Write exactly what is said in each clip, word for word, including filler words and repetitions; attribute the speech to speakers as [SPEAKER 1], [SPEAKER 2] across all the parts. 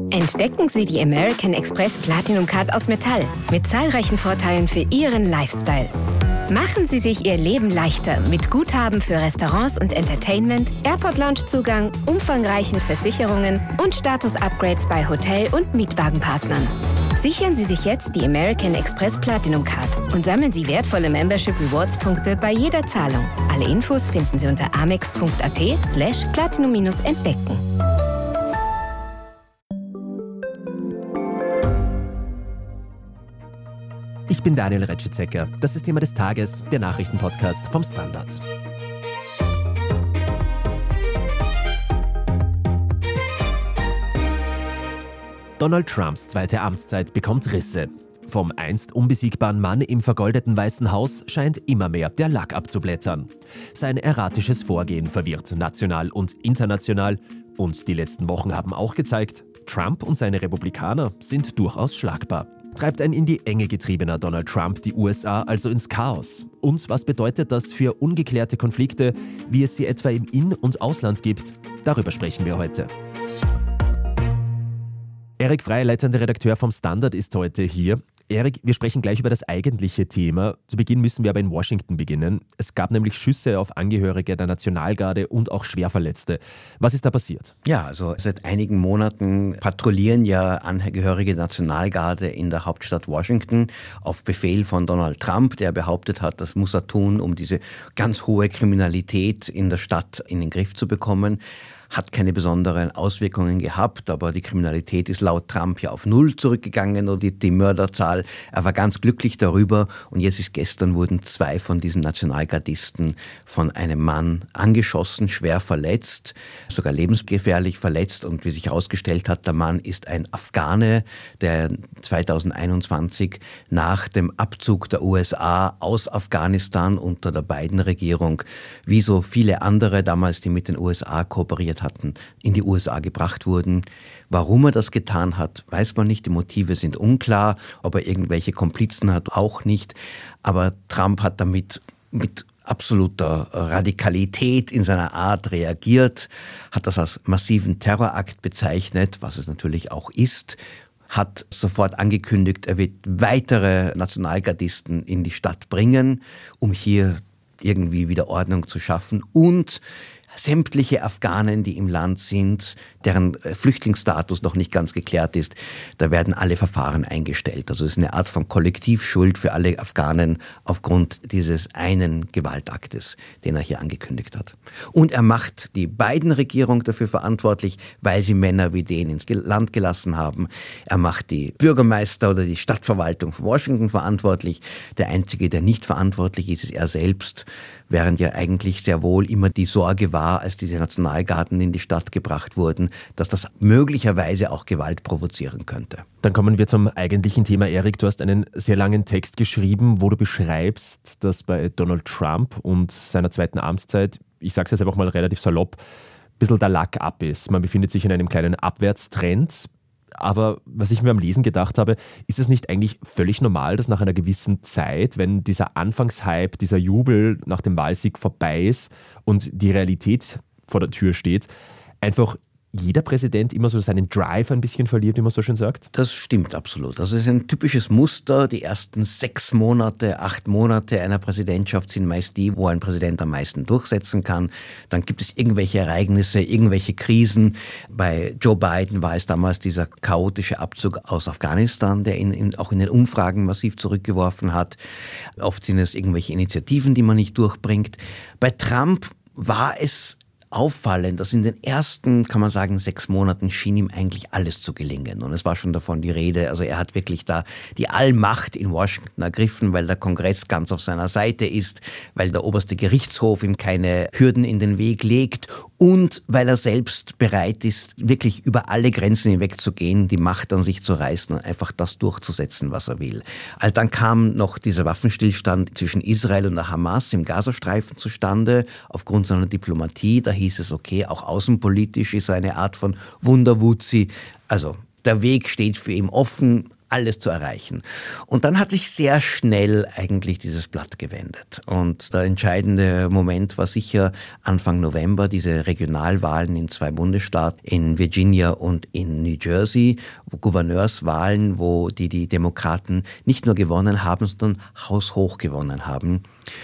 [SPEAKER 1] Entdecken Sie die American Express Platinum Card aus Metall mit zahlreichen Vorteilen für Ihren Lifestyle. Machen Sie sich Ihr Leben leichter mit Guthaben für Restaurants und Entertainment, Airport-Lounge-Zugang, umfangreichen Versicherungen und Status-Upgrades bei Hotel- und Mietwagenpartnern. Sichern Sie sich jetzt die American Express Platinum Card und sammeln Sie wertvolle Membership Rewards Punkte bei jeder Zahlung. Alle Infos finden Sie unter amex.at slash platinum-entdecken.
[SPEAKER 2] Ich bin Daniel Retschitzecker. Das ist Thema des Tages, der Nachrichtenpodcast vom Standard. Donald Trumps zweite Amtszeit bekommt Risse. Vom einst unbesiegbaren Mann im vergoldeten Weißen Haus scheint immer mehr der Lack abzublättern. Sein erratisches Vorgehen verwirrt national und international. Und die letzten Wochen haben auch gezeigt, Trump und seine Republikaner sind durchaus schlagbar. Treibt ein in die Enge getriebener Donald Trump die U S A also ins Chaos? Und was bedeutet das für ungeklärte Konflikte, wie es sie etwa im In- und Ausland gibt? Darüber sprechen wir heute. Erik Frey, leitender Redakteur vom Standard, ist heute hier. Erik, wir sprechen gleich über das eigentliche Thema. Zu Beginn müssen wir aber in Washington beginnen. Es gab nämlich Schüsse auf Angehörige der Nationalgarde und auch Schwerverletzte. Was ist da passiert?
[SPEAKER 3] Ja, also seit einigen Monaten patrouillieren ja Angehörige der Nationalgarde in der Hauptstadt Washington auf Befehl von Donald Trump, der behauptet hat, das muss er tun, um diese ganz hohe Kriminalität in der Stadt in den Griff zu bekommen. Hat keine besonderen Auswirkungen gehabt, aber die Kriminalität ist laut Trump ja auf Null zurückgegangen oder die, die Mörderzahl. Er war ganz glücklich darüber und jetzt ist gestern wurden zwei von diesen Nationalgardisten von einem Mann angeschossen, schwer verletzt, sogar lebensgefährlich verletzt und wie sich herausgestellt hat, der Mann ist ein Afghane, der zweitausendeinundzwanzig nach dem Abzug der U S A aus Afghanistan unter der Biden-Regierung, wie so viele andere damals, die mit den U S A kooperiert hatten, in die U S A gebracht wurden. Warum er das getan hat, weiß man nicht. Die Motive sind unklar. Ob er irgendwelche Komplizen hat, auch nicht. Aber Trump hat damit mit absoluter Radikalität in seiner Art reagiert, hat das als massiven Terrorakt bezeichnet, was es natürlich auch ist, hat sofort angekündigt, er wird weitere Nationalgardisten in die Stadt bringen, um hier irgendwie wieder Ordnung zu schaffen und sämtliche Afghanen, die im Land sind, deren Flüchtlingsstatus noch nicht ganz geklärt ist, da werden alle Verfahren eingestellt. Also es ist eine Art von Kollektivschuld für alle Afghanen aufgrund dieses einen Gewaltaktes, den er hier angekündigt hat. Und er macht die Biden-Regierung dafür verantwortlich, weil sie Männer wie den ins Land gelassen haben. Er macht die Bürgermeister oder die Stadtverwaltung von Washington verantwortlich. Der Einzige, der nicht verantwortlich ist, ist er selbst, während ja eigentlich sehr wohl immer die Sorge war, als diese Nationalgarden in die Stadt gebracht wurden, dass das möglicherweise auch Gewalt provozieren könnte.
[SPEAKER 2] Dann kommen wir zum eigentlichen Thema. Erik, du hast einen sehr langen Text geschrieben, wo du beschreibst, dass bei Donald Trump und seiner zweiten Amtszeit, ich sage es jetzt einfach mal relativ salopp, ein bisschen der Lack ab ist. Man befindet sich in einem kleinen Abwärtstrend. Aber was ich mir am Lesen gedacht habe, ist es nicht eigentlich völlig normal, dass nach einer gewissen Zeit, wenn dieser Anfangshype, dieser Jubel nach dem Wahlsieg vorbei ist und die Realität vor der Tür steht, einfach jeder Präsident immer so seinen Drive ein bisschen verliert, wie man so schön sagt?
[SPEAKER 3] Das stimmt absolut. Also es ist ein typisches Muster. Die ersten sechs Monate, acht Monate einer Präsidentschaft sind meist die, wo ein Präsident am meisten durchsetzen kann. Dann gibt es irgendwelche Ereignisse, irgendwelche Krisen. Bei Joe Biden war es damals dieser chaotische Abzug aus Afghanistan, der ihn in, auch in den Umfragen massiv zurückgeworfen hat. Oft sind es irgendwelche Initiativen, die man nicht durchbringt. Bei Trump war es auffallend, dass in den ersten, kann man sagen, sechs Monaten schien ihm eigentlich alles zu gelingen. Und es war schon davon die Rede, also er hat wirklich da die Allmacht in Washington ergriffen, weil der Kongress ganz auf seiner Seite ist, weil der oberste Gerichtshof ihm keine Hürden in den Weg legt und weil er selbst bereit ist, wirklich über alle Grenzen hinweg zu gehen, die Macht an sich zu reißen und einfach das durchzusetzen, was er will. Also dann kam noch dieser Waffenstillstand zwischen Israel und der Hamas im Gazastreifen zustande, aufgrund seiner Diplomatie. Da hieß es, okay, auch außenpolitisch ist er eine Art von Wunderwuzzi. Also der Weg steht für ihn offen. alles zu erreichen. Und dann hat sich sehr schnell eigentlich dieses Blatt gewendet. Und der entscheidende Moment war sicher Anfang November, diese Regionalwahlen in zwei Bundesstaaten, in Virginia und in New Jersey, wo Gouverneurswahlen, wo die, die Demokraten nicht nur gewonnen haben, sondern haushoch gewonnen haben.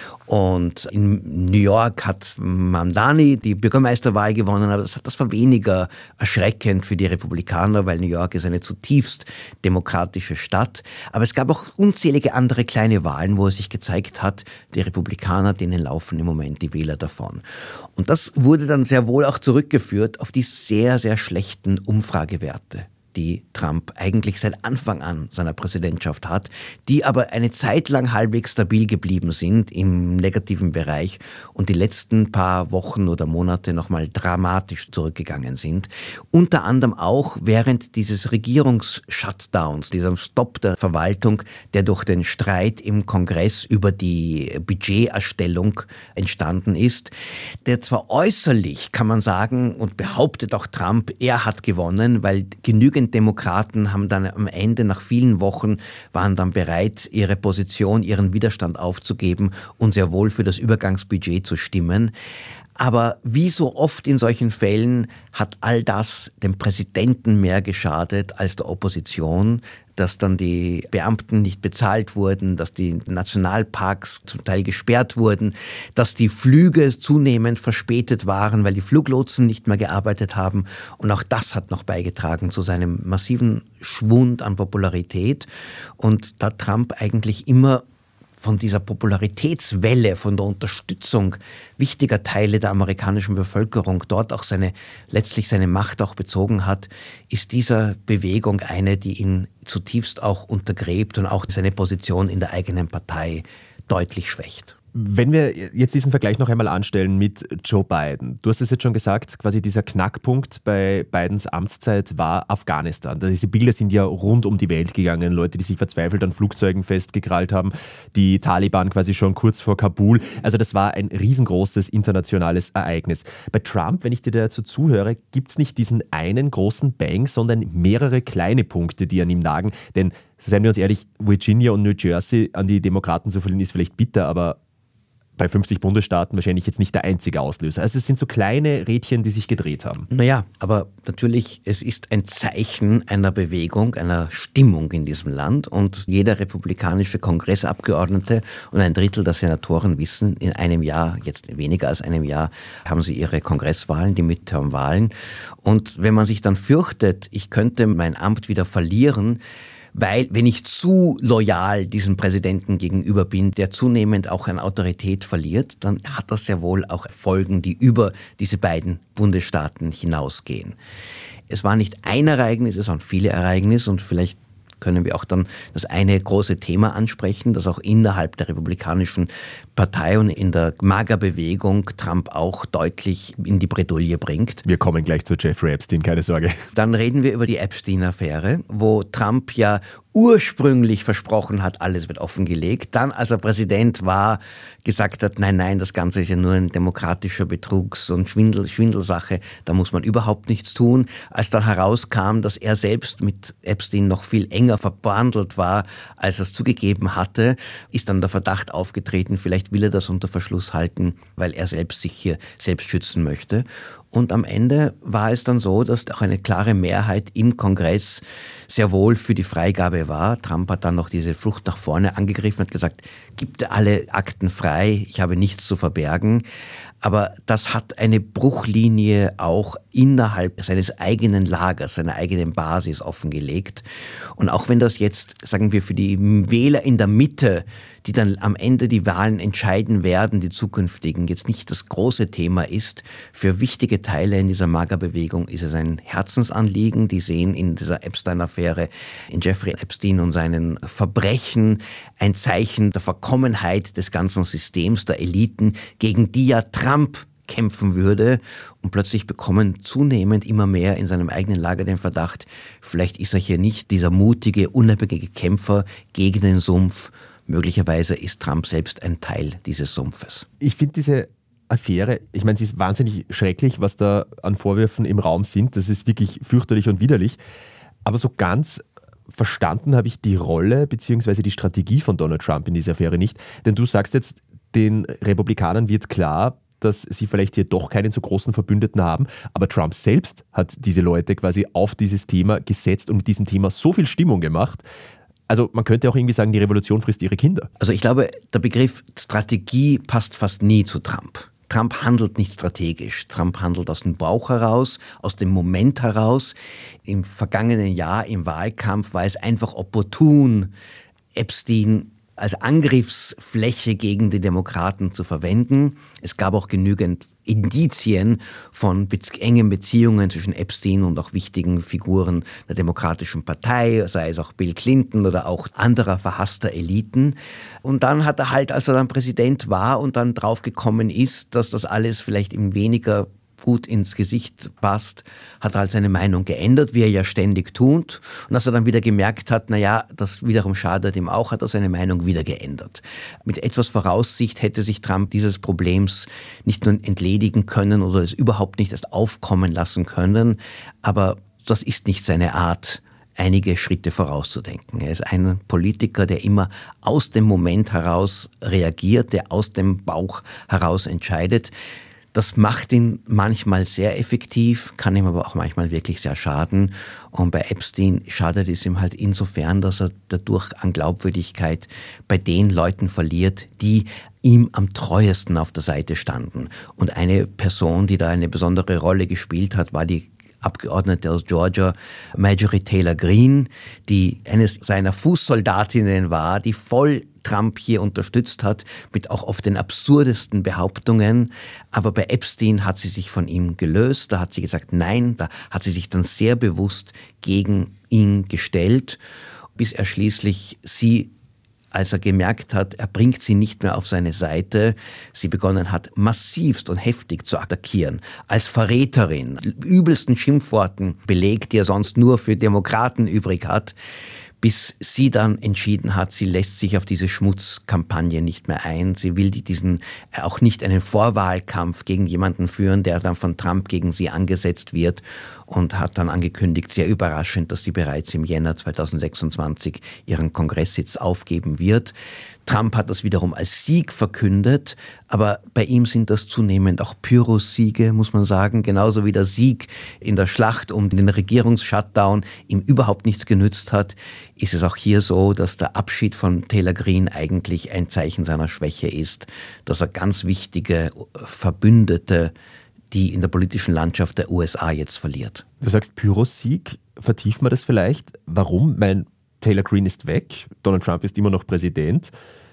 [SPEAKER 3] Und in New York hat Mamdani die Bürgermeisterwahl gewonnen, aber das, das war weniger erschreckend für die Republikaner, weil New York ist eine zutiefst demokratische Stadt. Aber es gab auch unzählige andere kleine Wahlen, wo es sich gezeigt hat, die Republikaner, denen laufen im Moment die Wähler davon. Und das wurde dann sehr wohl auch zurückgeführt auf die sehr, sehr schlechten Umfragewerte, die Trump eigentlich seit Anfang an seiner Präsidentschaft hat, die aber eine Zeit lang halbwegs stabil geblieben sind im negativen Bereich und die letzten paar Wochen oder Monate nochmal dramatisch zurückgegangen sind. Unter anderem auch während dieses Regierungs-Shutdowns, diesem Stopp der Verwaltung, der durch den Streit im Kongress über die Budgeterstellung entstanden ist, der zwar äußerlich, kann man sagen, und behauptet auch Trump, er hat gewonnen, weil genügend Demokraten haben dann am Ende nach vielen Wochen waren dann bereit, ihre Position, ihren Widerstand aufzugeben und sehr wohl für das Übergangsbudget zu stimmen. Aber wie so oft in solchen Fällen hat all das dem Präsidenten mehr geschadet als der Opposition, dass dann die Beamten nicht bezahlt wurden, dass die Nationalparks zum Teil gesperrt wurden, dass die Flüge zunehmend verspätet waren, weil die Fluglotsen nicht mehr gearbeitet haben. Und auch das hat noch beigetragen zu seinem massiven Schwund an Popularität. Und da Trump eigentlich immer von dieser Popularitätswelle, von der Unterstützung wichtiger Teile der amerikanischen Bevölkerung dort auch seine, letztlich seine Macht auch bezogen hat, ist dieser Bewegung eine, die ihn zutiefst auch untergräbt und auch seine Position in der eigenen Partei deutlich schwächt.
[SPEAKER 2] Wenn wir jetzt diesen Vergleich noch einmal anstellen mit Joe Biden. Du hast es jetzt schon gesagt, quasi dieser Knackpunkt bei Bidens Amtszeit war Afghanistan. Diese Bilder sind ja rund um die Welt gegangen. Leute, die sich verzweifelt an Flugzeugen festgekrallt haben, die Taliban quasi schon kurz vor Kabul. Also das war ein riesengroßes internationales Ereignis. Bei Trump, wenn ich dir dazu zuhöre, gibt es nicht diesen einen großen Bang, sondern mehrere kleine Punkte, die an ihm nagen. Denn, seien wir uns ehrlich, Virginia und New Jersey an die Demokraten zu verlieren, ist vielleicht bitter, aber bei fünfzig Bundesstaaten wahrscheinlich jetzt nicht der einzige Auslöser. Also es sind so kleine Rädchen, die sich gedreht haben.
[SPEAKER 3] Naja, aber natürlich, es ist ein Zeichen einer Bewegung, einer Stimmung in diesem Land. Und jeder republikanische Kongressabgeordnete und ein Drittel der Senatoren wissen, in einem Jahr, jetzt weniger als einem Jahr, haben sie ihre Kongresswahlen, die Midterm-Wahlen. Und wenn man sich dann fürchtet, ich könnte mein Amt wieder verlieren, weil, wenn ich zu loyal diesem Präsidenten gegenüber bin, der zunehmend auch an Autorität verliert, dann hat das sehr wohl auch Folgen, die über diese beiden Bundesstaaten hinausgehen. Es war nicht ein Ereignis, es waren viele Ereignisse und vielleicht können wir auch dann das eine große Thema ansprechen, das auch innerhalb der Republikanischen Partei und in der MAGA-Bewegung Trump auch deutlich in die Bredouille bringt.
[SPEAKER 2] Wir kommen gleich zu Jeffrey Epstein, keine Sorge.
[SPEAKER 3] Dann reden wir über die Epstein-Affäre, wo Trump ja ursprünglich versprochen hat, alles wird offengelegt. Dann, als er Präsident war, gesagt hat, nein, nein, das Ganze ist ja nur ein demokratischer Betrugs- und Schwindel, Schwindelsache, da muss man überhaupt nichts tun. Als dann herauskam, dass er selbst mit Epstein noch viel enger verbandelt war, als er es zugegeben hatte, ist dann der Verdacht aufgetreten, vielleicht will er das unter Verschluss halten, weil er selbst sich hier selbst schützen möchte. Und am Ende war es dann so, dass auch eine klare Mehrheit im Kongress sehr wohl für die Freigabe war. Trump hat dann noch diese Flucht nach vorne angegriffen, hat gesagt, gibt alle Akten frei, ich habe nichts zu verbergen. Aber das hat eine Bruchlinie auch innerhalb seines eigenen Lagers, seiner eigenen Basis offengelegt. Und auch wenn das jetzt, sagen wir, für die Wähler in der Mitte, die dann am Ende die Wahlen entscheiden werden, die zukünftigen, jetzt nicht das große Thema ist, für wichtige Teile in dieser MAGA-Bewegung ist es ein Herzensanliegen. Die sehen in dieser Epstein-Affäre, in Jeffrey Epstein und seinen Verbrechen ein Zeichen der Verkommenheit des ganzen Systems, der Eliten, gegen die ja Trump kämpfen würde. Und plötzlich bekommen zunehmend immer mehr in seinem eigenen Lager den Verdacht, vielleicht ist er hier nicht dieser mutige, unabhängige Kämpfer gegen den Sumpf. Möglicherweise ist Trump selbst ein Teil dieses Sumpfes.
[SPEAKER 2] Ich finde diese Affäre, ich meine, sie ist wahnsinnig schrecklich, was da an Vorwürfen im Raum sind. Das ist wirklich fürchterlich und widerlich. Aber so ganz verstanden habe ich die Rolle bzw. die Strategie von Donald Trump in dieser Affäre nicht. Denn du sagst jetzt, den Republikanern wird klar, dass sie vielleicht hier doch keinen so großen Verbündeten haben. Aber Trump selbst hat diese Leute quasi auf dieses Thema gesetzt und mit diesem Thema so viel Stimmung gemacht. Also man könnte auch irgendwie sagen, die Revolution frisst ihre Kinder.
[SPEAKER 3] Also ich glaube, der Begriff Strategie passt fast nie zu Trump. Trump handelt nicht strategisch. Trump handelt aus dem Bauch heraus, aus dem Moment heraus. Im vergangenen Jahr im Wahlkampf war es einfach opportun, Epstein als Angriffsfläche gegen die Demokraten zu verwenden. Es gab auch genügend Indizien von be- engen Beziehungen zwischen Epstein und auch wichtigen Figuren der Demokratischen Partei, sei es auch Bill Clinton oder auch anderer verhasster Eliten. Und dann hat er halt, als er dann Präsident war und dann draufgekommen ist, dass das alles vielleicht ihm weniger gut ins Gesicht passt, hat er halt seine Meinung geändert, wie er ja ständig tut. Und als er dann wieder gemerkt hat, naja, das wiederum schadet ihm auch, hat er seine Meinung wieder geändert. Mit etwas Voraussicht hätte sich Trump dieses Problems nicht nur entledigen können oder es überhaupt nicht erst aufkommen lassen können. Aber das ist nicht seine Art, einige Schritte vorauszudenken. Er ist ein Politiker, der immer aus dem Moment heraus reagiert, der aus dem Bauch heraus entscheidet. Das macht ihn manchmal sehr effektiv, kann ihm aber auch manchmal wirklich sehr schaden. Und bei Epstein schadet es ihm halt insofern, dass er dadurch an Glaubwürdigkeit bei den Leuten verliert, die ihm am treuesten auf der Seite standen. Und eine Person, die da eine besondere Rolle gespielt hat, war die Abgeordnete aus Georgia, Marjorie Taylor Greene, die eines seiner Fußsoldatinnen war, die voll Trump hier unterstützt hat, mit auch oft den absurdesten Behauptungen. Aber bei Epstein hat sie sich von ihm gelöst, da hat sie gesagt, nein, da hat sie sich dann sehr bewusst gegen ihn gestellt, bis er schließlich sie, als er gemerkt hat, er bringt sie nicht mehr auf seine Seite, sie begonnen hat, massivst und heftig zu attackieren. Als Verräterin, übelsten Schimpfworten belegt, die er sonst nur für Demokraten übrig hat, bis sie dann entschieden hat, sie lässt sich auf diese Schmutzkampagne nicht mehr ein. Sie will diesen auch nicht einen Vorwahlkampf gegen jemanden führen, der dann von Trump gegen sie angesetzt wird, und hat dann angekündigt, sehr überraschend, dass sie bereits im Jänner zweitausendsechsundzwanzig ihren Kongresssitz aufgeben wird. Trump hat das wiederum als Sieg verkündet, aber bei ihm sind das zunehmend auch Pyrrhussiege, muss man sagen. Genauso wie der Sieg in der Schlacht um den Regierungsshutdown ihm überhaupt nichts genützt hat, ist es auch hier so, dass der Abschied von Taylor Greene eigentlich ein Zeichen seiner Schwäche ist, dass er ganz wichtige Verbündete, die in der politischen Landschaft der U S A jetzt verliert.
[SPEAKER 2] Du sagst Pyrrhussieg, vertiefen wir das vielleicht? Warum? Mein Taylor Greene ist weg, Donald Trump ist immer noch Präsident.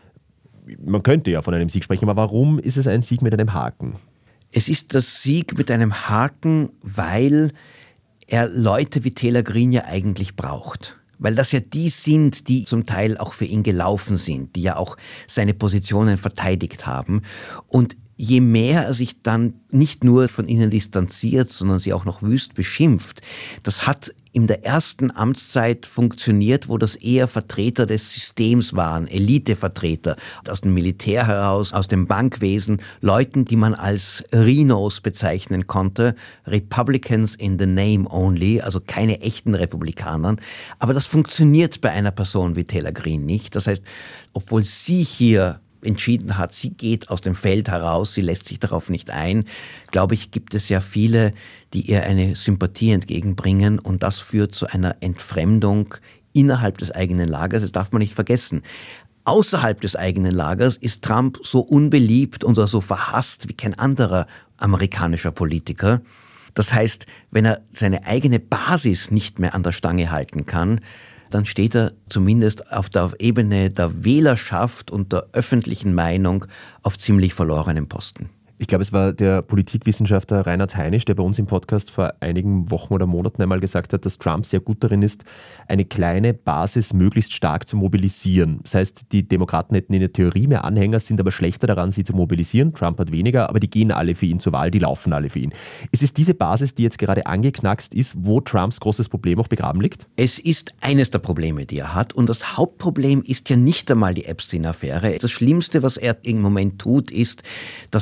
[SPEAKER 2] Man könnte ja von einem Sieg sprechen, aber warum ist es ein Sieg mit einem Haken?
[SPEAKER 3] Es ist der Sieg mit einem Haken, weil er Leute wie Taylor Greene ja eigentlich braucht. Weil das ja die sind, die zum Teil auch für ihn gelaufen sind, die ja auch seine Positionen verteidigt haben. Und je mehr er sich dann nicht nur von ihnen distanziert, sondern sie auch noch wüst beschimpft, das hat in der ersten Amtszeit funktioniert, wo das eher Vertreter des Systems waren, Elitevertreter aus dem Militär heraus, aus dem Bankwesen, Leuten, die man als Rhinos bezeichnen konnte, Republicans in the name only, also keine echten Republikaner. Aber das funktioniert bei einer Person wie Taylor Greene nicht. Das heißt, obwohl sie hier entschieden hat, sie geht aus dem Feld heraus, sie lässt sich darauf nicht ein, glaube ich, gibt es ja viele, die ihr eine Sympathie entgegenbringen, und das führt zu einer Entfremdung innerhalb des eigenen Lagers. Das darf man nicht vergessen. Außerhalb des eigenen Lagers ist Trump so unbeliebt und so verhasst wie kein anderer amerikanischer Politiker. Das heißt, wenn er seine eigene Basis nicht mehr an der Stange halten kann, dann steht er zumindest auf der Ebene der Wählerschaft und der öffentlichen Meinung auf ziemlich verlorenem Posten.
[SPEAKER 2] Ich glaube, es war der Politikwissenschaftler Reinhard Heinisch, der bei uns im Podcast vor einigen Wochen oder Monaten einmal gesagt hat, dass Trump sehr gut darin ist, eine kleine Basis möglichst stark zu mobilisieren. Das heißt, die Demokraten hätten in der Theorie mehr Anhänger, sind aber schlechter daran, sie zu mobilisieren. Trump hat weniger, aber die gehen alle für ihn zur Wahl, die laufen alle für ihn. Ist es diese Basis, die jetzt gerade angeknackst ist, wo Trumps großes Problem auch begraben liegt?
[SPEAKER 3] Es ist eines der Probleme, die er hat. Und das Hauptproblem ist ja nicht einmal die Epstein-Affäre. Das Schlimmste, was er im Moment tut, ist, dass er das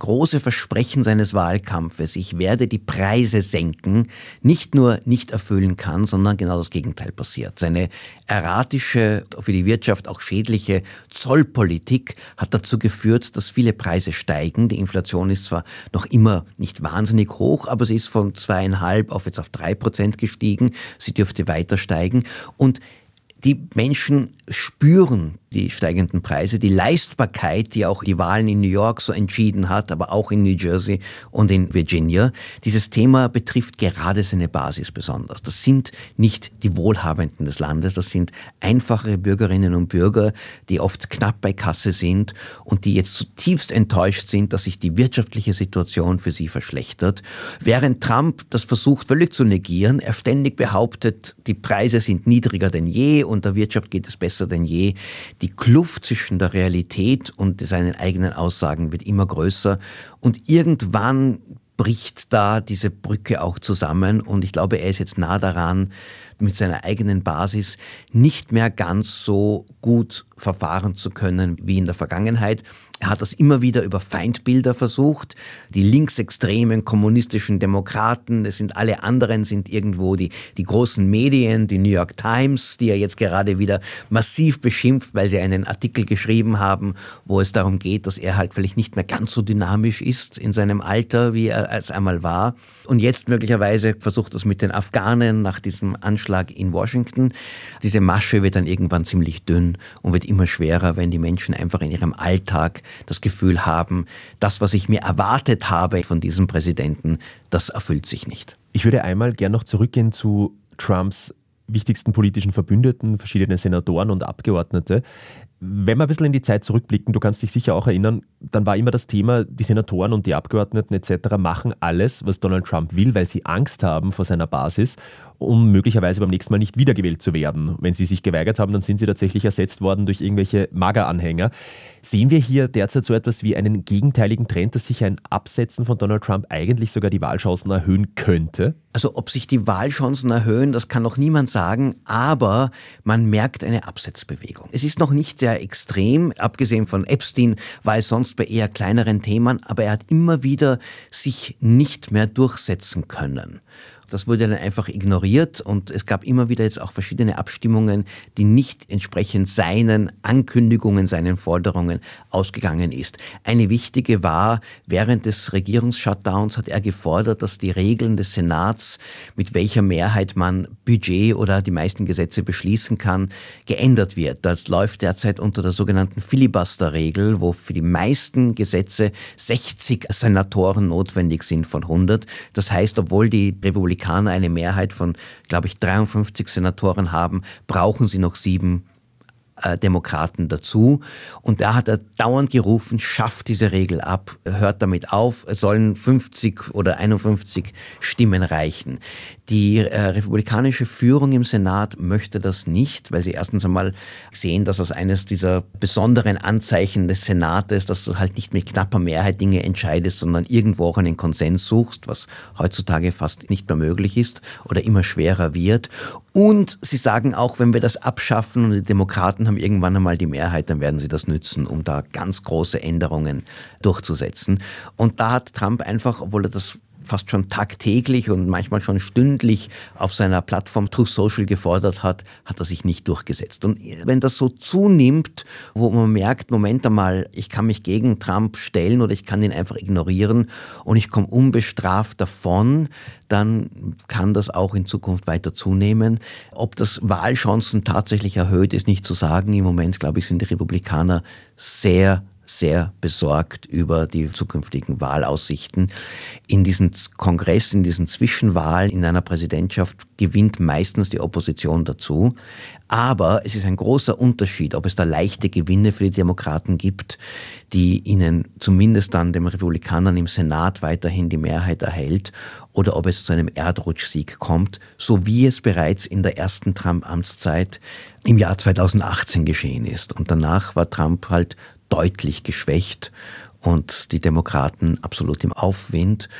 [SPEAKER 3] große Versprechen seines Wahlkampfes, ich werde die Preise senken, nicht nur nicht erfüllen kann, sondern genau das Gegenteil passiert. Seine erratische, für die Wirtschaft auch schädliche Zollpolitik hat dazu geführt, dass viele Preise steigen. Die Inflation ist zwar noch immer nicht wahnsinnig hoch, aber sie ist von zweieinhalb auf jetzt auf drei Prozent gestiegen. Sie dürfte weiter steigen und die Menschen spüren die steigenden Preise, die Leistbarkeit, die auch die Wahlen in New York so entschieden hat, aber auch in New Jersey und in Virginia. Dieses Thema betrifft gerade seine Basis besonders. Das sind nicht die Wohlhabenden des Landes, das sind einfache Bürgerinnen und Bürger, die oft knapp bei Kasse sind und die jetzt zutiefst enttäuscht sind, dass sich die wirtschaftliche Situation für sie verschlechtert. Während Trump das versucht völlig zu negieren, er ständig behauptet, die Preise sind niedriger denn je und der Wirtschaft geht es besser denn je. Die Kluft zwischen der Realität und seinen eigenen Aussagen wird immer größer und irgendwann bricht da diese Brücke auch zusammen und ich glaube, er ist jetzt nah daran, mit seiner eigenen Basis nicht mehr ganz so gut verfahren zu können wie in der Vergangenheit. Er hat das immer wieder über Feindbilder versucht. Die linksextremen kommunistischen Demokraten, es sind alle anderen, sind irgendwo die, die großen Medien, die New York Times, die er jetzt gerade wieder massiv beschimpft, weil sie einen Artikel geschrieben haben, wo es darum geht, dass er halt vielleicht nicht mehr ganz so dynamisch ist in seinem Alter, wie er es einmal war. Und jetzt möglicherweise versucht das mit den Afghanen nach diesem Anschlag in Washington. Diese Masche wird dann irgendwann ziemlich dünn und wird immer schwerer, wenn die Menschen einfach in ihrem Alltag das Gefühl haben, das, was ich mir erwartet habe von diesem Präsidenten, das erfüllt sich nicht.
[SPEAKER 2] Ich würde einmal gern noch zurückgehen zu Trumps wichtigsten politischen Verbündeten, verschiedene Senatoren und Abgeordnete. Wenn wir ein bisschen in die Zeit zurückblicken, du kannst dich sicher auch erinnern, dann war immer das Thema, die Senatoren und die Abgeordneten et cetera machen alles, was Donald Trump will, weil sie Angst haben vor seiner Basis, um möglicherweise beim nächsten Mal nicht wiedergewählt zu werden. Wenn sie sich geweigert haben, dann sind sie tatsächlich ersetzt worden durch irgendwelche MAGA-Anhänger. Sehen wir hier derzeit so etwas wie einen gegenteiligen Trend, dass sich ein Absetzen von Donald Trump eigentlich sogar die Wahlchancen erhöhen könnte?
[SPEAKER 3] Also ob sich die Wahlchancen erhöhen, das kann noch niemand sagen, aber man merkt eine Absetzbewegung. Es ist noch nicht sehr extrem, abgesehen von Epstein war es sonst bei eher kleineren Themen, aber er hat immer wieder sich nicht mehr durchsetzen können. Das wurde dann einfach ignoriert und es gab immer wieder jetzt auch verschiedene Abstimmungen, die nicht entsprechend seinen Ankündigungen, seinen Forderungen ausgegangen ist. Eine wichtige war, während des Regierungsshutdowns hat er gefordert, dass die Regeln des Senats, mit welcher Mehrheit man Budget oder die meisten Gesetze beschließen kann, geändert wird. Das läuft derzeit unter der sogenannten Filibuster-Regel, wo für die meisten Gesetze sechzig Senatoren notwendig sind von hundert. Das heißt, obwohl die Republikaner eine Mehrheit von, glaube ich, dreiundfünfzig Senatoren haben, brauchen sie noch sieben äh, Demokraten dazu. Und da hat er dauernd gerufen, schafft diese Regel ab, hört damit auf, es sollen fünfzig oder einundfünfzig Stimmen reichen. Die äh, republikanische Führung im Senat möchte das nicht, weil sie erstens einmal sehen, dass das eines dieser besonderen Anzeichen des Senates, dass du halt nicht mit knapper Mehrheit Dinge entscheidest, sondern irgendwo auch einen Konsens suchst, was heutzutage fast nicht mehr möglich ist oder immer schwerer wird. Und sie sagen auch, wenn wir das abschaffen und die Demokraten haben irgendwann einmal die Mehrheit, dann werden sie das nützen, um da ganz große Änderungen durchzusetzen. Und da hat Trump einfach, obwohl er das fast schon tagtäglich und manchmal schon stündlich auf seiner Plattform Truth Social gefordert hat, hat er sich nicht durchgesetzt. Und wenn das so zunimmt, wo man merkt, Moment einmal, ich kann mich gegen Trump stellen oder ich kann ihn einfach ignorieren und ich komme unbestraft davon, dann kann das auch in Zukunft weiter zunehmen. Ob das Wahlchancen tatsächlich erhöht, ist nicht zu sagen. Im Moment, glaube ich, sind die Republikaner sehr sehr besorgt über die zukünftigen Wahlaussichten. In diesen Kongress, in diesen Zwischenwahlen, in einer Präsidentschaft gewinnt meistens die Opposition dazu. Aber es ist ein großer Unterschied, ob es da leichte Gewinne für die Demokraten gibt, die ihnen zumindest dann den Republikanern im Senat weiterhin die Mehrheit erhält, oder ob es zu einem Erdrutschsieg kommt, so wie es bereits in der ersten Trump-Amtszeit im Jahr zweitausendachtzehn geschehen ist. Und danach war Trump halt deutlich geschwächt und die Demokraten absolut im Aufwind.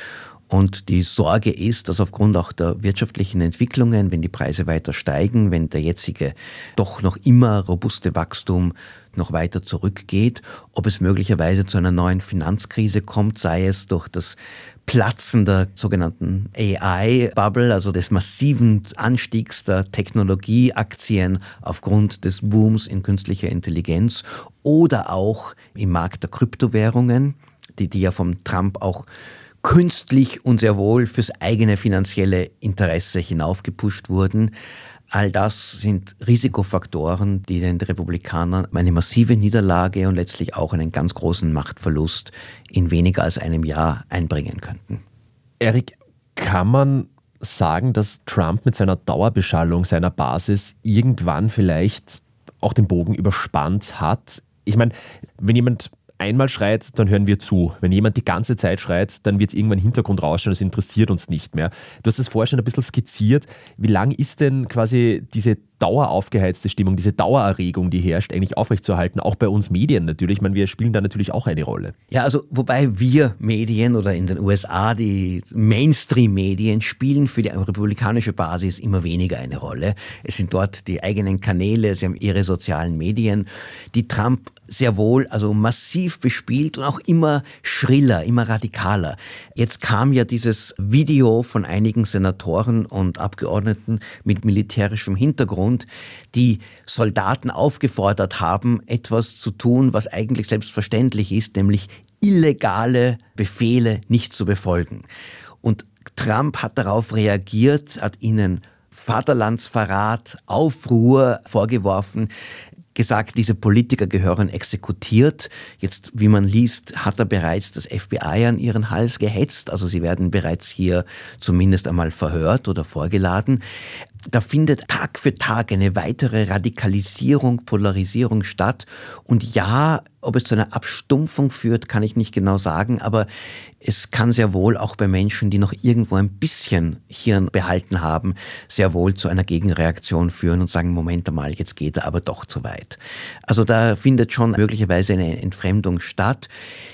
[SPEAKER 3] Und die Sorge ist, dass aufgrund auch der wirtschaftlichen Entwicklungen, wenn die Preise weiter steigen, wenn der jetzige doch noch immer robuste Wachstum noch weiter zurückgeht, ob es möglicherweise zu einer neuen Finanzkrise kommt, sei es durch das Platzen der sogenannten A I-Bubble, also des massiven Anstiegs der Technologieaktien aufgrund des Booms in künstlicher Intelligenz oder auch im Markt der Kryptowährungen, die, die ja vom Trump auch künstlich und sehr wohl fürs eigene finanzielle Interesse hinaufgepusht wurden. All das sind Risikofaktoren, die den Republikanern eine massive Niederlage und letztlich auch einen ganz großen Machtverlust in weniger als einem Jahr einbringen könnten.
[SPEAKER 2] Erik, kann man sagen, dass Trump mit seiner Dauerbeschallung seiner Basis irgendwann vielleicht auch den Bogen überspannt hat? Ich meine, wenn jemand einmal schreit, dann hören wir zu. Wenn jemand die ganze Zeit schreit, dann wird es irgendwann im Hintergrund rausschauen, das interessiert uns nicht mehr. Du hast es vorher schon ein bisschen skizziert. Wie lang ist denn quasi diese daueraufgeheizte Stimmung, diese Dauererregung, die herrscht, eigentlich aufrechtzuerhalten, auch bei uns Medien natürlich? Ich meine, wir spielen da natürlich auch eine Rolle.
[SPEAKER 3] Ja, also wobei wir Medien oder in den U S A die Mainstream-Medien spielen für die republikanische Basis immer weniger eine Rolle. Es sind dort die eigenen Kanäle, sie haben ihre sozialen Medien, die Trump sehr wohl, also massiv bespielt und auch immer schriller, immer radikaler. Jetzt kam ja dieses Video von einigen Senatoren und Abgeordneten mit militärischem Hintergrund, die Soldaten aufgefordert haben, etwas zu tun, was eigentlich selbstverständlich ist, nämlich illegale Befehle nicht zu befolgen. Und Trump hat darauf reagiert, hat ihnen Vaterlandsverrat, Aufruhr vorgeworfen, gesagt, diese Politiker gehören exekutiert. Jetzt, wie man liest, hat er bereits das F B I an ihren Hals gehetzt. Also sie werden bereits hier zumindest einmal verhört oder vorgeladen. Da findet Tag für Tag eine weitere Radikalisierung, Polarisierung statt. Und ja, ob es zu einer Abstumpfung führt, kann ich nicht genau sagen, aber es kann sehr wohl auch bei Menschen, die noch irgendwo ein bisschen Hirn behalten haben, sehr wohl zu einer Gegenreaktion führen und sagen, Moment einmal, jetzt geht er aber doch zu weit. Also da findet schon möglicherweise eine Entfremdung statt.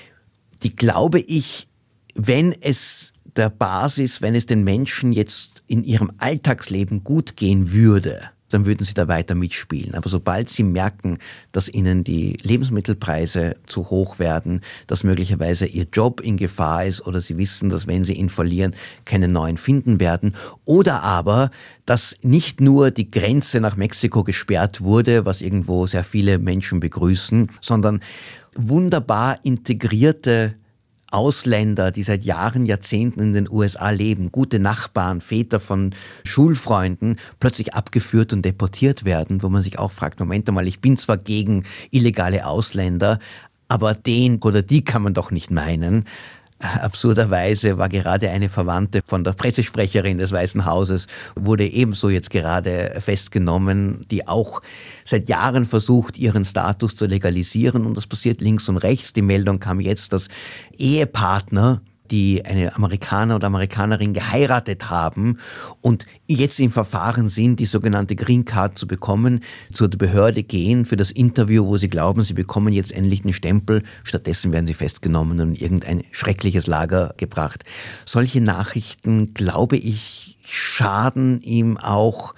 [SPEAKER 3] Die glaube ich, wenn es der Basis, wenn es den Menschen jetzt in ihrem Alltagsleben gut gehen würde, dann würden sie da weiter mitspielen. Aber sobald sie merken, dass ihnen die Lebensmittelpreise zu hoch werden, dass möglicherweise ihr Job in Gefahr ist oder sie wissen, dass wenn sie ihn verlieren, keine neuen finden werden, oder aber, dass nicht nur die Grenze nach Mexiko gesperrt wurde, was irgendwo sehr viele Menschen begrüßen, sondern wunderbar integrierte Ausländer, die seit Jahren, Jahrzehnten in den U S A leben, gute Nachbarn, Väter von Schulfreunden, plötzlich abgeführt und deportiert werden, wo man sich auch fragt, Moment einmal, ich bin zwar gegen illegale Ausländer, aber den oder die kann man doch nicht meinen. Absurderweise war gerade eine Verwandte von der Pressesprecherin des Weißen Hauses, wurde ebenso jetzt gerade festgenommen, die auch seit Jahren versucht, ihren Status zu legalisieren. Und das passiert links und rechts. Die Meldung kam jetzt, dass Ehepartner, die eine Amerikaner oder Amerikanerin geheiratet haben und jetzt im Verfahren sind, die sogenannte Green Card zu bekommen, zur Behörde gehen für das Interview, wo sie glauben, sie bekommen jetzt endlich einen Stempel. Stattdessen werden sie festgenommen und in irgendein schreckliches Lager gebracht. Solche Nachrichten, glaube ich, schaden ihm auch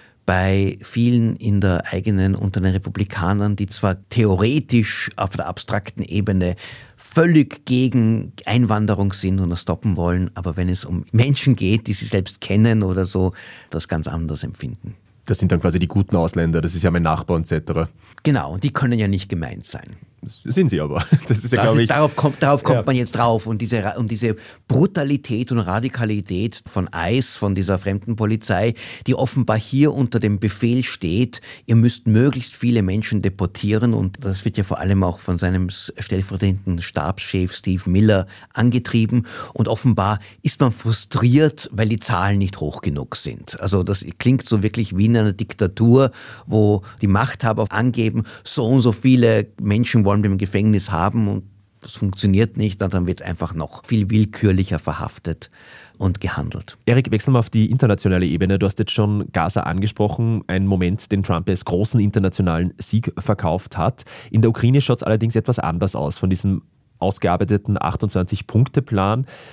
[SPEAKER 3] bei vielen in der eigenen, unter den Republikanern, die zwar theoretisch auf der abstrakten Ebene völlig gegen Einwanderung sind und das stoppen wollen, aber wenn es um Menschen geht, die sie selbst kennen oder so, das ganz anders empfinden.
[SPEAKER 2] Das sind dann quasi die guten Ausländer, das ist ja mein Nachbar et cetera.
[SPEAKER 3] Genau, und die können ja nicht gemeint sein.
[SPEAKER 2] Das sind sie aber. Das ist ja,
[SPEAKER 3] das
[SPEAKER 2] glaube ich.
[SPEAKER 3] Darauf kommt, darauf kommt
[SPEAKER 2] ja.
[SPEAKER 3] man jetzt drauf. Und diese, und diese Brutalität und Radikalität von ICE, von dieser Fremdenpolizei, die offenbar hier unter dem Befehl steht, ihr müsst möglichst viele Menschen deportieren. Und das wird ja vor allem auch von seinem stellvertretenden Stabschef Steve Miller angetrieben. Und offenbar ist man frustriert, weil die Zahlen nicht hoch genug sind. Also das klingt so wirklich wie in einer Diktatur, wo die Machthaber angeben, so und so viele Menschen wollen wir im Gefängnis haben und das funktioniert nicht, dann wird einfach noch viel willkürlicher verhaftet und gehandelt.
[SPEAKER 2] Erik, wechseln wir auf die internationale Ebene. Du hast jetzt schon Gaza angesprochen, ein Moment, den Trump als großen internationalen Sieg verkauft hat. In der Ukraine schaut es allerdings etwas anders aus. Von diesem ausgearbeiteten achtundzwanzig Punkte Plan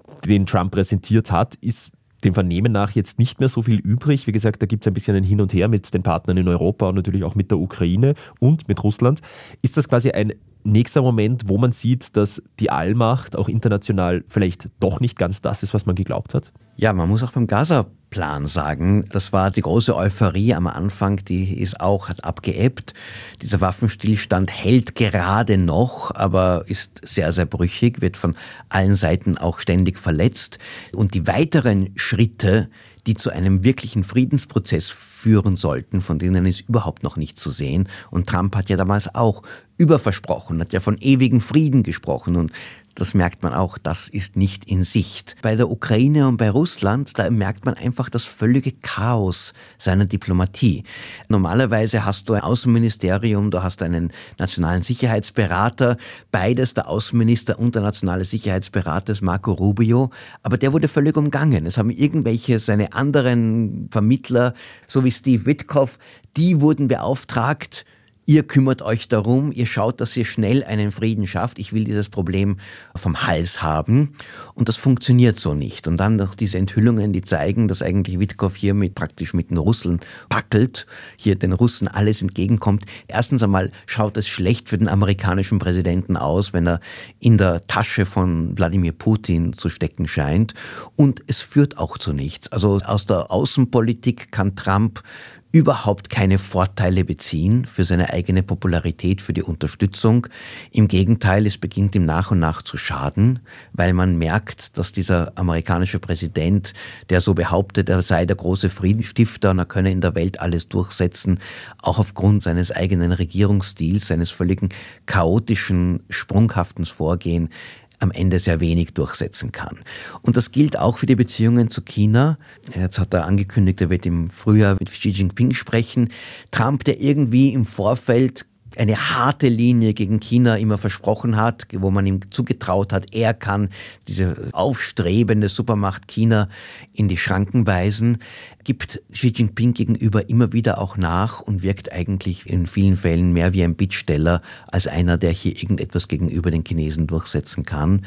[SPEAKER 2] den Trump präsentiert hat, ist dem Vernehmen nach jetzt nicht mehr so viel übrig. Wie gesagt, da gibt es ein bisschen ein Hin und Her mit den Partnern in Europa und natürlich auch mit der Ukraine und mit Russland. Ist das quasi ein nächster Moment, wo man sieht, dass die Allmacht auch international vielleicht doch nicht ganz das ist, was man geglaubt hat?
[SPEAKER 3] Ja, man muss auch beim Gaza-Plan sagen, das war die große Euphorie am Anfang, die ist auch, hat abgeebbt. Dieser Waffenstillstand hält gerade noch, aber ist sehr, sehr brüchig, wird von allen Seiten auch ständig verletzt. Und die weiteren Schritte, die zu einem wirklichen Friedensprozess führen sollten, von denen ist überhaupt noch nicht zu sehen. Und Trump hat ja damals auch überversprochen, hat ja von ewigem Frieden gesprochen und das merkt man auch, das ist nicht in Sicht. Bei der Ukraine und bei Russland, da merkt man einfach das völlige Chaos seiner Diplomatie. Normalerweise hast du ein Außenministerium, du hast einen nationalen Sicherheitsberater, beides, der Außenminister und der nationale Sicherheitsberater ist Marco Rubio, aber der wurde völlig umgangen. Es haben irgendwelche seine anderen Vermittler, so wie Steve Witkoff, die wurden beauftragt, ihr kümmert euch darum, ihr schaut, dass ihr schnell einen Frieden schafft. Ich will dieses Problem vom Hals haben. Und das funktioniert so nicht. Und dann noch diese Enthüllungen, die zeigen, dass eigentlich Witkoff hier mit, praktisch mit den Russen packelt, hier den Russen alles entgegenkommt. Erstens einmal schaut es schlecht für den amerikanischen Präsidenten aus, wenn er in der Tasche von Wladimir Putin zu stecken scheint. Und es führt auch zu nichts. Also aus der Außenpolitik kann Trump überhaupt keine Vorteile beziehen für seine eigene Popularität, für die Unterstützung. Im Gegenteil, es beginnt ihm nach und nach zu schaden, weil man merkt, dass dieser amerikanische Präsident, der so behauptet, er sei der große Friedensstifter und er könne in der Welt alles durchsetzen, auch aufgrund seines eigenen Regierungsstils, seines völligen chaotischen, sprunghaften Vorgehens, am Ende sehr wenig durchsetzen kann. Und das gilt auch für die Beziehungen zu China. Jetzt hat er angekündigt, er wird im Frühjahr mit Xi Jinping sprechen. Trump, der irgendwie im Vorfeld eine harte Linie gegen China immer versprochen hat, wo man ihm zugetraut hat, er kann diese aufstrebende Supermacht China in die Schranken weisen, gibt Xi Jinping gegenüber immer wieder auch nach und wirkt eigentlich in vielen Fällen mehr wie ein Bittsteller als einer, der hier irgendetwas gegenüber den Chinesen durchsetzen kann.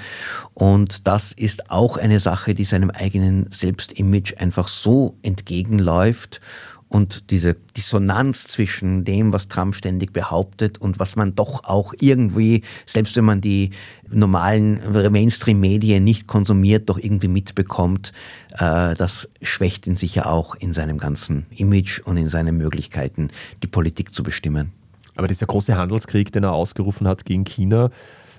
[SPEAKER 3] Und das ist auch eine Sache, die seinem eigenen Selbstimage einfach so entgegenläuft. Und diese Dissonanz zwischen dem, was Trump ständig behauptet und was man doch auch irgendwie, selbst wenn man die normalen Mainstream-Medien nicht konsumiert, doch irgendwie mitbekommt, äh, das schwächt ihn sicher auch in seinem ganzen Image und in seinen Möglichkeiten, die Politik zu bestimmen.
[SPEAKER 2] Aber dieser große Handelskrieg, den er ausgerufen hat gegen China,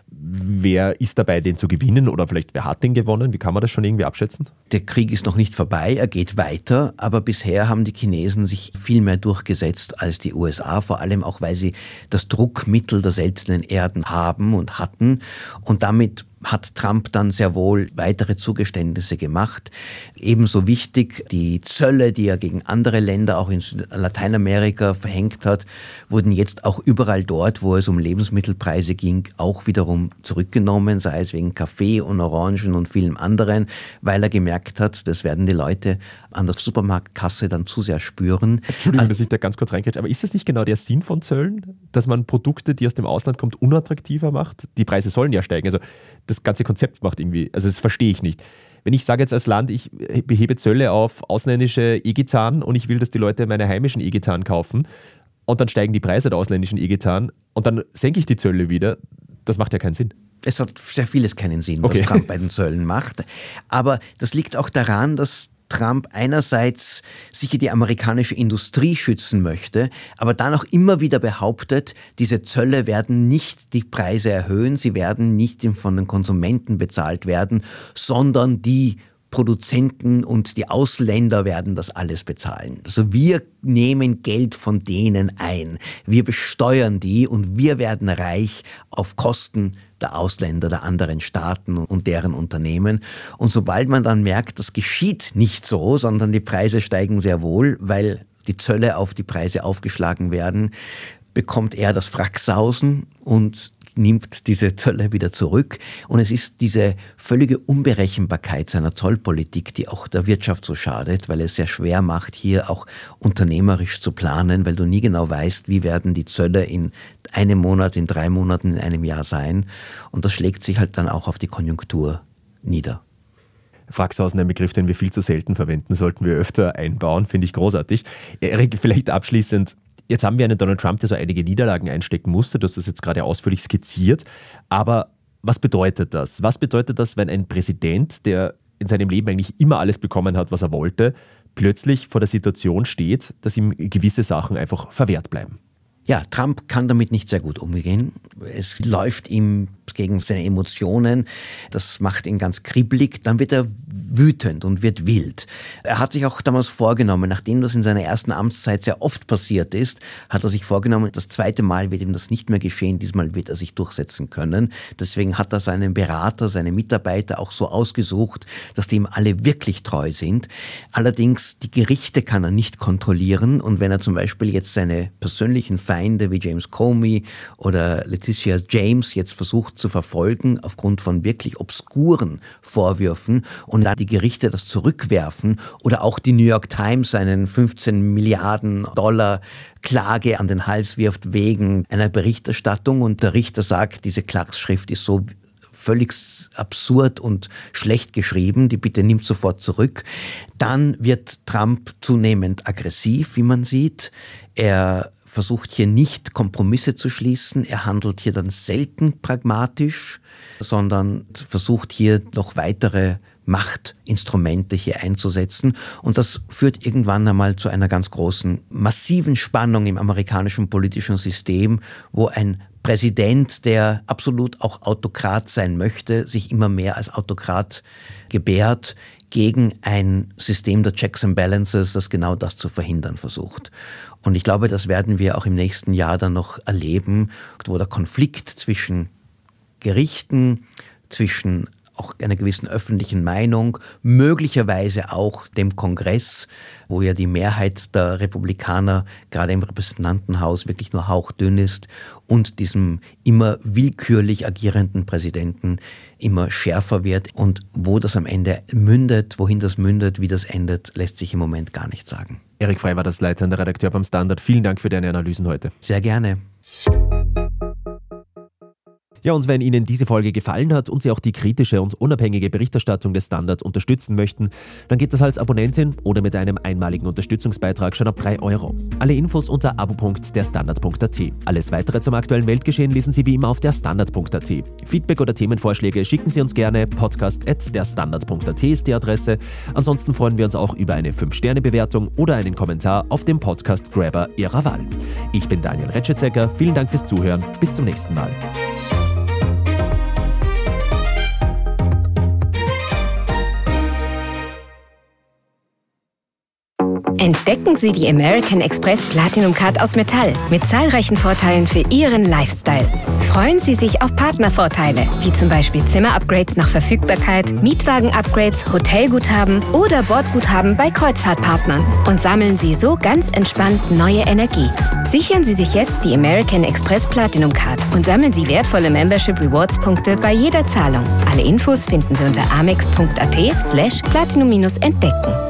[SPEAKER 2] wer ist dabei, den zu gewinnen oder vielleicht wer hat den gewonnen? Wie kann man das schon irgendwie abschätzen?
[SPEAKER 3] Der Krieg ist noch nicht vorbei, er geht weiter, aber bisher haben die Chinesen sich viel mehr durchgesetzt als die U S A, vor allem auch, weil sie das Druckmittel der seltenen Erden haben und hatten und damit hat Trump dann sehr wohl weitere Zugeständnisse gemacht. Ebenso wichtig, die Zölle, die er gegen andere Länder, auch in Lateinamerika verhängt hat, wurden jetzt auch überall dort, wo es um Lebensmittelpreise ging, auch wiederum zurückgenommen, sei es wegen Kaffee und Orangen und vielem anderen, weil er gemerkt hat, das werden die Leute an der Supermarktkasse dann zu sehr spüren.
[SPEAKER 2] Entschuldigung, dass ich da ganz kurz reinkriege, aber ist das nicht genau der Sinn von Zöllen, dass man Produkte, die aus dem Ausland kommen, unattraktiver macht? Die Preise sollen ja steigen, also das ganze Konzept macht irgendwie, also das verstehe ich nicht. Wenn ich sage jetzt als Land, ich behebe Zölle auf ausländische E-Gitarren und ich will, dass die Leute meine heimischen E-Gitarren kaufen und dann steigen die Preise der ausländischen E-Gitarren und dann senke ich die Zölle wieder, das macht ja keinen Sinn.
[SPEAKER 3] Es hat sehr vieles keinen Sinn, was okay. Trump bei den Zöllen macht. Aber das liegt auch daran, dass Trump einerseits sicher die amerikanische Industrie schützen möchte, aber dann auch immer wieder behauptet, diese Zölle werden nicht die Preise erhöhen, sie werden nicht von den Konsumenten bezahlt werden, sondern die Produzenten und die Ausländer werden das alles bezahlen. Also wir nehmen Geld von denen ein, wir besteuern die und wir werden reich auf Kosten der Ausländer, der anderen Staaten und deren Unternehmen. Und sobald man dann merkt, das geschieht nicht so, sondern die Preise steigen sehr wohl, weil die Zölle auf die Preise aufgeschlagen werden, bekommt er das Fracksausen und nimmt diese Zölle wieder zurück. Und es ist diese völlige Unberechenbarkeit seiner Zollpolitik, die auch der Wirtschaft so schadet, weil es sehr schwer macht, hier auch unternehmerisch zu planen, weil du nie genau weißt, wie werden die Zölle in einem Monat, in drei Monaten, in einem Jahr sein. Und das schlägt sich halt dann auch auf die Konjunktur nieder.
[SPEAKER 2] Fraxhausen, ein Begriff, den wir viel zu selten verwenden, sollten wir öfter einbauen, finde ich großartig. Erik, vielleicht abschließend, jetzt haben wir einen Donald Trump, der so einige Niederlagen einstecken musste, du hast das jetzt gerade ausführlich skizziert, aber was bedeutet das? Was bedeutet das, wenn ein Präsident, der in seinem Leben eigentlich immer alles bekommen hat, was er wollte, plötzlich vor der Situation steht, dass ihm gewisse Sachen einfach verwehrt bleiben?
[SPEAKER 3] Ja, Trump kann damit nicht sehr gut umgehen. Es läuft ihm gegen seine Emotionen. Das macht ihn ganz kribbelig. Dann wird er wütend und wird wild. Er hat sich auch damals vorgenommen, nachdem das in seiner ersten Amtszeit sehr oft passiert ist, hat er sich vorgenommen, das zweite Mal wird ihm das nicht mehr geschehen. Diesmal wird er sich durchsetzen können. Deswegen hat er seinen Berater, seine Mitarbeiter auch so ausgesucht, dass die ihm alle wirklich treu sind. Allerdings, die Gerichte kann er nicht kontrollieren. Und wenn er zum Beispiel jetzt seine persönlichen Feinde wie James Comey oder Letitia James jetzt versucht zu verfolgen aufgrund von wirklich obskuren Vorwürfen und dann die Gerichte das zurückwerfen oder auch die New York Times einen fünfzehn Milliarden Dollar Klage an den Hals wirft wegen einer Berichterstattung und der Richter sagt, diese Klageschrift ist so völlig absurd und schlecht geschrieben, die Bitte nimmt sofort zurück, dann wird Trump zunehmend aggressiv, wie man sieht. Er versucht hier nicht Kompromisse zu schließen. Er handelt hier dann selten pragmatisch, sondern versucht hier noch weitere Machtinstrumente hier einzusetzen. Und das führt irgendwann einmal zu einer ganz großen, massiven Spannung im amerikanischen politischen System, wo ein Präsident, der absolut auch Autokrat sein möchte, sich immer mehr als Autokrat gebärt, gegen ein System der Checks and Balances, das genau das zu verhindern versucht. Und ich glaube, das werden wir auch im nächsten Jahr dann noch erleben, wo der Konflikt zwischen Gerichten, zwischen auch einer gewissen öffentlichen Meinung, möglicherweise auch dem Kongress, wo ja die Mehrheit der Republikaner gerade im Repräsentantenhaus wirklich nur hauchdünn ist, und diesem immer willkürlich agierenden Präsidenten immer schärfer wird. Und wo das am Ende mündet, wohin das mündet, wie das endet, lässt sich im Moment gar nicht sagen.
[SPEAKER 2] Erik Frey war das leitende Redakteur beim Standard. Vielen Dank für deine Analysen heute.
[SPEAKER 3] Sehr gerne.
[SPEAKER 2] Ja, und wenn Ihnen diese Folge gefallen hat und Sie auch die kritische und unabhängige Berichterstattung des Standard unterstützen möchten, dann geht das als Abonnentin oder mit einem einmaligen Unterstützungsbeitrag schon ab drei Euro. Alle Infos unter abo punkt der standard punkt a t. Alles weitere zum aktuellen Weltgeschehen lesen Sie wie immer auf der standard punkt a t. Feedback oder Themenvorschläge schicken Sie uns gerne. podcast at der standard punkt a t ist die Adresse. Ansonsten freuen wir uns auch über eine fünf Sterne Bewertung oder einen Kommentar auf dem Podcast-Grabber Ihrer Wahl. Ich bin Daniel Retschetzecker. Vielen Dank fürs Zuhören. Bis zum nächsten Mal.
[SPEAKER 1] Entdecken Sie die American Express Platinum Card aus Metall mit zahlreichen Vorteilen für Ihren Lifestyle. Freuen Sie sich auf Partnervorteile, wie zum Beispiel Zimmerupgrades nach Verfügbarkeit, Mietwagen-Upgrades, Hotelguthaben oder Bordguthaben bei Kreuzfahrtpartnern und sammeln Sie so ganz entspannt neue Energie. Sichern Sie sich jetzt die American Express Platinum Card und sammeln Sie wertvolle Membership Rewards Punkte bei jeder Zahlung. Alle Infos finden Sie unter amex punkt a t slash platinum entdecken.